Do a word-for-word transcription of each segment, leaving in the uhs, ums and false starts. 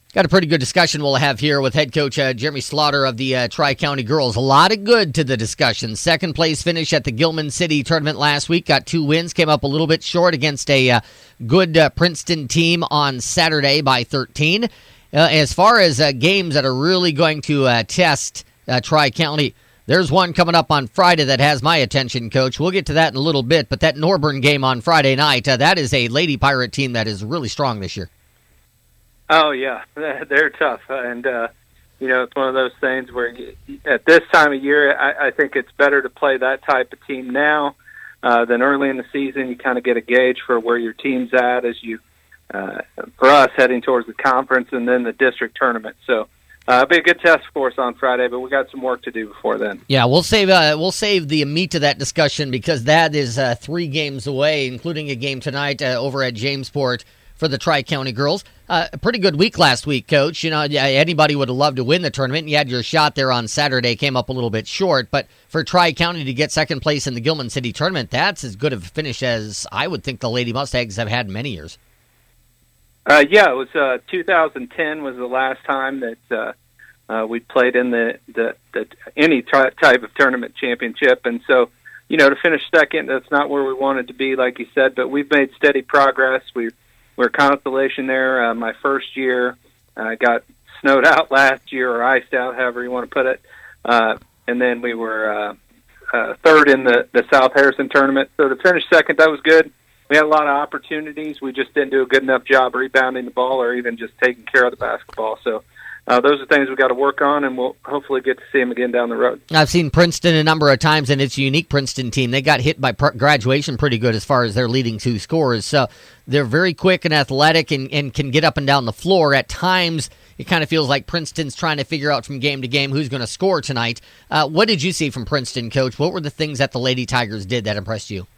Got a pretty good discussion we'll have here with head coach uh, Jeremy Slaughter of the uh, Tri-County Girls. A lot of good to the discussion. Second place finish at the Gilman City tournament last week. Got two wins. Came up a little bit short against a uh, good uh, Princeton team on Saturday by thirteen. Uh, as far as uh, games that are really going to uh, test uh, Tri-County, there's one coming up on Friday that has my attention, Coach. We'll get to that in a little bit. But that Norburn game on Friday night, uh, that is a Lady Pirate team that is really strong this year. Oh, yeah, they're tough. And, uh, you know, it's one of those things where you, at this time of year, I, I think it's better to play that type of team now uh, than early in the season. You kind of get a gauge for where your team's at as you, uh, for us, heading towards the conference and then the district tournament. So uh, it'll be a good test for us on Friday, but we got some work to do before then. Yeah, we'll save uh, we'll save the meat of that discussion because that is uh, three games away, including a game tonight uh, over at Jamesport for the Tri-County girls. Uh, a pretty good week last week, Coach. You know, anybody would have loved to win the tournament. You had your shot there on Saturday, came up a little bit short. But for Tri-County to get second place in the Gilman City tournament, that's as good of a finish as I would think the Lady Mustangs have had in many years. Uh, yeah, it was uh, two thousand ten was the last time that uh, uh, we played in the, the, the any t- type of tournament championship. And so, you know, to finish second, that's not where we wanted to be, like you said. But we've made steady progress. We've We're a constellation there. Uh, my first year uh, got snowed out last year, or iced out, however you want to put it. Uh, and then we were uh, uh, third in the, the South Harrison tournament. So to finish second, that was good. We had a lot of opportunities. We just didn't do a good enough job rebounding the ball or even just taking care of the basketball. So uh, those are things we've got to work on, and we'll hopefully get to see them again down the road. I've seen Princeton a number of times, and it's a unique Princeton team. They got hit by pr- graduation pretty good as far as their leading two scorers. So they're very quick and athletic and, and can get up and down the floor. At times, it kind of feels like Princeton's trying to figure out from game to game who's going to score tonight. Uh, what did you see from Princeton, Coach? What were the things that the Lady Tigers did that impressed you?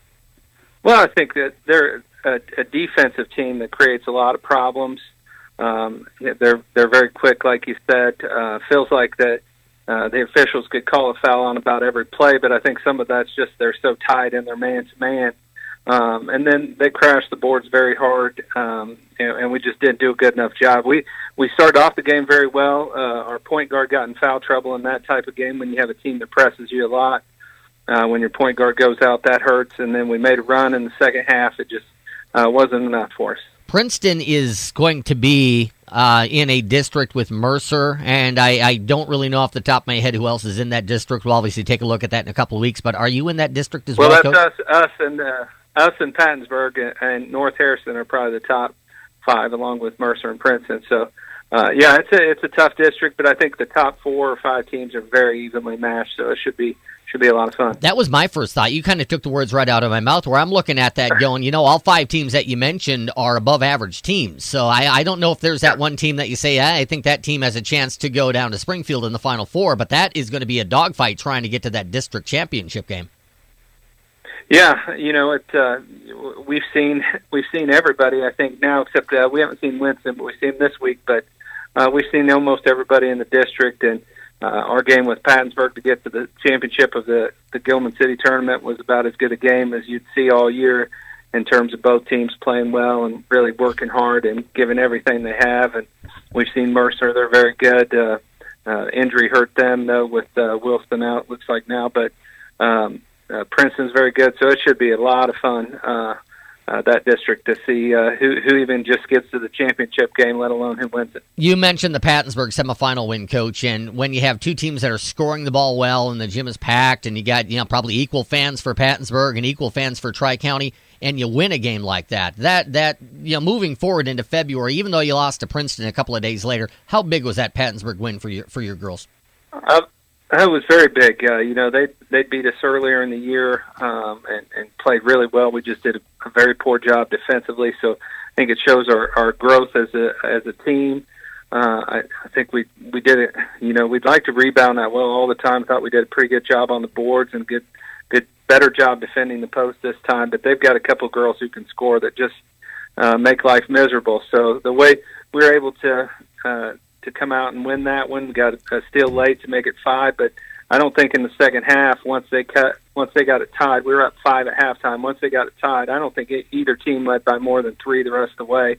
Well, I think that they're a, a defensive team that creates a lot of problems. Um, they're they're very quick, like you said. Uh, feels like that uh, the officials could call a foul on about every play, but I think some of that's just they're so tied in their man-to-man. Um, and then they crash the boards very hard, um, and, and we just didn't do a good enough job. We we started off the game very well. Uh, our point guard got in foul trouble in that type of game when you have a team that presses you a lot. Uh, when your point guard goes out, that hurts. And then we made a run in the second half. It just uh, wasn't enough for us. Princeton is going to be uh, in a district with Mercer, and I, I don't really know off the top of my head who else is in that district. We'll obviously take a look at that in a couple of weeks, but are you in that district as well, well? Well, that's Coach? us, us, and, uh, us and Pattonsburg and, and North Harrison are probably the top five, along with Mercer and Princeton. So, uh, yeah, it's a, it's a tough district, but I think the top four or five teams are very evenly matched, so it should be Should be a lot of fun. That was my first thought. You kind of took the words right out of my mouth, where I'm looking at that going, you know, all five teams that you mentioned are above average teams. So I, I don't know if there's that one team that you say, I think that team has a chance to go down to Springfield in the Final Four, but that is going to be a dogfight trying to get to that district championship game. Yeah, you know, it. Uh, we've seen we've seen everybody, I think, now, except uh, we haven't seen Winston, but we've seen him this week. But uh, we've seen almost everybody in the district, and Uh, our game with Pattonsburg to get to the championship of the, the Gilman City tournament was about as good a game as you'd see all year in terms of both teams playing well and really working hard and giving everything they have. And we've seen Mercer; they're very good. Uh, uh, injury hurt them though with uh, Wilson out, looks like now, but um, uh, Princeton's very good, so it should be a lot of fun. Uh, Uh, that district to see uh, who who even just gets to the championship game, let alone who wins it. You mentioned the Pattonsburg semifinal win, Coach, and when you have two teams that are scoring the ball well and the gym is packed and you got, you know, probably equal fans for Pattonsburg and equal fans for Tri-County, and you win a game like that, that, that you know, moving forward into February, even though you lost to Princeton a couple of days later, how big was that Pattonsburg win for your for your girls? Uh, it was very big. Uh, you know, they they beat us earlier in the year um, and, and played really well. We just did a, a very poor job defensively, so I think it shows our, our growth as a as a team. Uh, I, I think we we did it. You know, we'd like to rebound that well all the time. Thought we did a pretty good job on the boards and good good better job defending the post this time. But they've got a couple of girls who can score that just uh, make life miserable. So the way we were able to. Uh, to come out and win that one. We got a steal late to make it five, but I don't think in the second half, once they cut, once they got it tied, we were up five at halftime. Once they got it tied, I don't think either team led by more than three the rest of the way.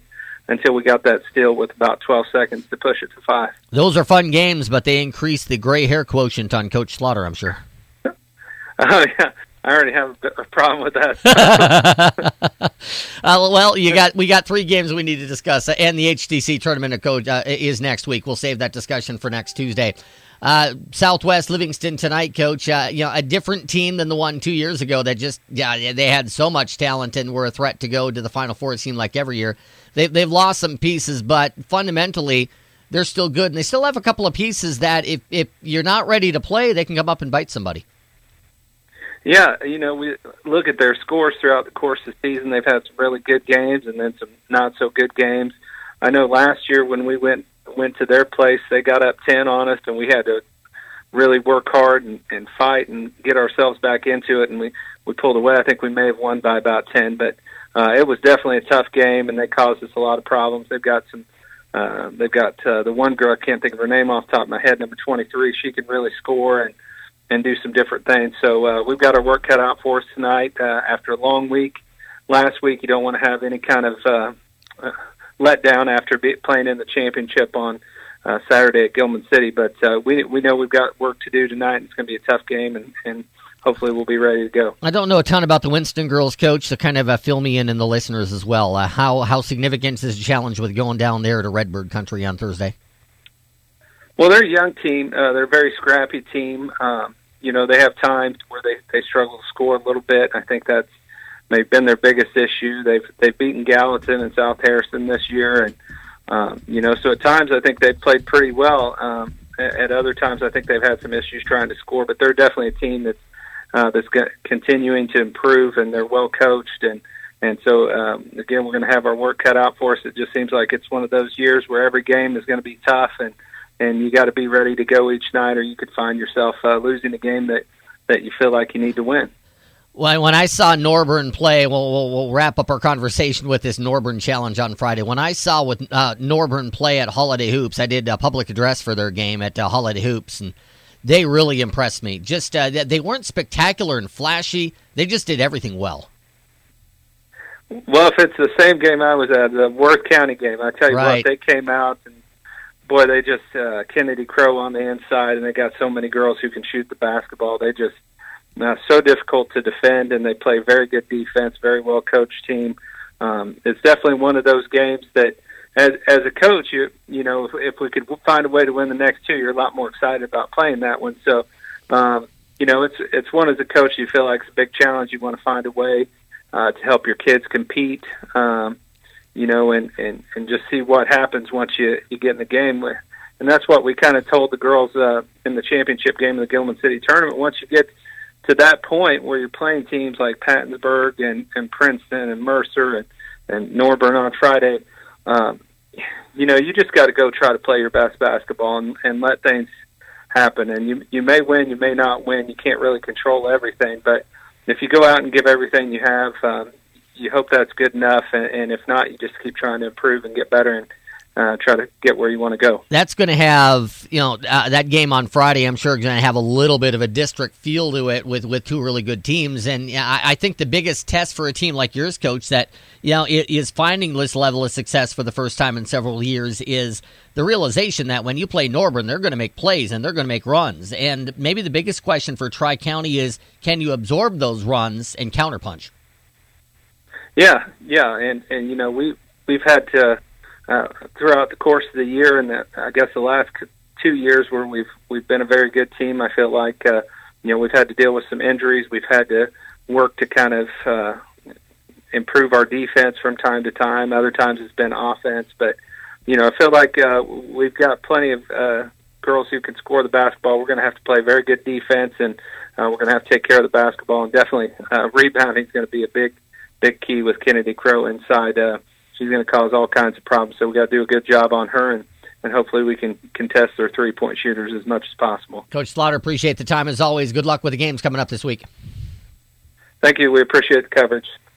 until we got that steal with about twelve seconds to push it to five. Those are fun games, but they increase the gray hair quotient on Coach Slaughter, I'm sure. Oh, yeah. I already have a problem with that. uh, well, you got we got three games we need to discuss, uh, and the H T C tournament of coach uh, is next week. We'll save that discussion for next Tuesday. Uh, Southwest Livingston tonight, Coach. Uh, you know, a different team than the one two years ago that just yeah they had so much talent and were a threat to go to the Final Four. It seemed like every year they they've lost some pieces, but fundamentally they're still good, and they still have a couple of pieces that if if you're not ready to play, they can come up and bite somebody. Yeah, you know, we look at their scores throughout the course of the season. They've had some really good games and then some not so good games. I know last year when we went went to their place, they got up ten on us, and we had to really work hard and, and fight and get ourselves back into it, and we, we pulled away. I think we may have won by about ten, but uh, it was definitely a tough game, and they caused us a lot of problems. They've got some, uh, they've got uh, the one girl, I can't think of her name off the top of my head, number twenty-three. She can really score and and do some different things. So uh, we've got our work cut out for us tonight uh, after a long week. Last week, you don't want to have any kind of uh, uh, letdown after be, playing in the championship on uh, Saturday at Gilman City. But uh, we we know we've got work to do tonight, and it's going to be a tough game, and, and hopefully we'll be ready to go. I don't know a ton about the Winston girls, Coach, so kind of uh, fill me in and the listeners as well. Uh, how, how significant is the challenge with going down there to Redbird Country on Thursday? Well, they're a young team. Uh, they're a very scrappy team. Um, You know, they have times where they, they struggle to score a little bit. I think that's maybe been their biggest issue. They've they've beaten Gallatin and South Harrison this year, and um, you know, so at times I think they've played pretty well. Um, at, at other times, I think they've had some issues trying to score. But they're definitely a team that's uh, that's continuing to improve, and they're well coached. And and so um, again, we're going to have our work cut out for us. It just seems like it's one of those years where every game is going to be tough, and And you got to be ready to go each night, or you could find yourself uh, losing a game that, that you feel like you need to win. Well, when I saw Norburn play, we'll, we'll, we'll wrap up our conversation with this Norburn Challenge on Friday. When I saw with uh, Norburn play at Holiday Hoops, I did a public address for their game at uh, Holiday Hoops, and they really impressed me. Just uh, they weren't spectacular and flashy; they just did everything well. Well, if it's the same game I was at, the Worth County game, I tell you right. what, they came out and. Boy, they just, uh, Kennedy Crow on the inside, and they got so many girls who can shoot the basketball. They just, uh, so difficult to defend, and they play very good defense, very well-coached team. Um, it's definitely one of those games that, as as a coach, you you know, if, if we could find a way to win the next two, you're a lot more excited about playing that one. So, um, you know, it's it's one as a coach you feel like it's a big challenge. You want to find a way uh, to help your kids compete. Um you know, and, and, and just see what happens once you, you get in the game. And that's what we kind of told the girls uh, in the championship game of the Gilman City tournament. Once you get to that point where you're playing teams like Pattonsburg and, and Princeton and Mercer and, and Norburn on Friday, um, you know, you just got to go try to play your best basketball and, and let things happen. And you you may win, you may not win. You can't really control everything. But if you go out and give everything you have, um, you hope that's good enough, and, and if not, you just keep trying to improve and get better and uh, try to get where you want to go. That's going to have, you know, uh, that game on Friday, I'm sure, going to have a little bit of a district feel to it with, with two really good teams. And yeah, I, I think the biggest test for a team like yours, Coach, that, you know, it is finding this level of success for the first time in several years is the realization that when you play Norburn, they're going to make plays and they're going to make runs. And maybe the biggest question for Tri-County is, can you absorb those runs and counterpunch? Yeah, yeah, and, and you know, we, we've had to, uh, throughout the course of the year, and the, I guess the last two years where we've we've been a very good team, I feel like, uh, you know, we've had to deal with some injuries. We've had to work to kind of uh, improve our defense from time to time. Other times it's been offense. But, you know, I feel like uh, we've got plenty of uh, girls who can score the basketball. We're going to have to play very good defense, and uh, we're going to have to take care of the basketball. And definitely uh, rebounding is going to be a big big key with Kennedy Crow inside. Uh, she's going to cause all kinds of problems, so we got to do a good job on her, and, and hopefully we can contest their three-point shooters as much as possible. Coach Slaughter, appreciate the time as always. Good luck with the games coming up this week. Thank you. We appreciate the coverage.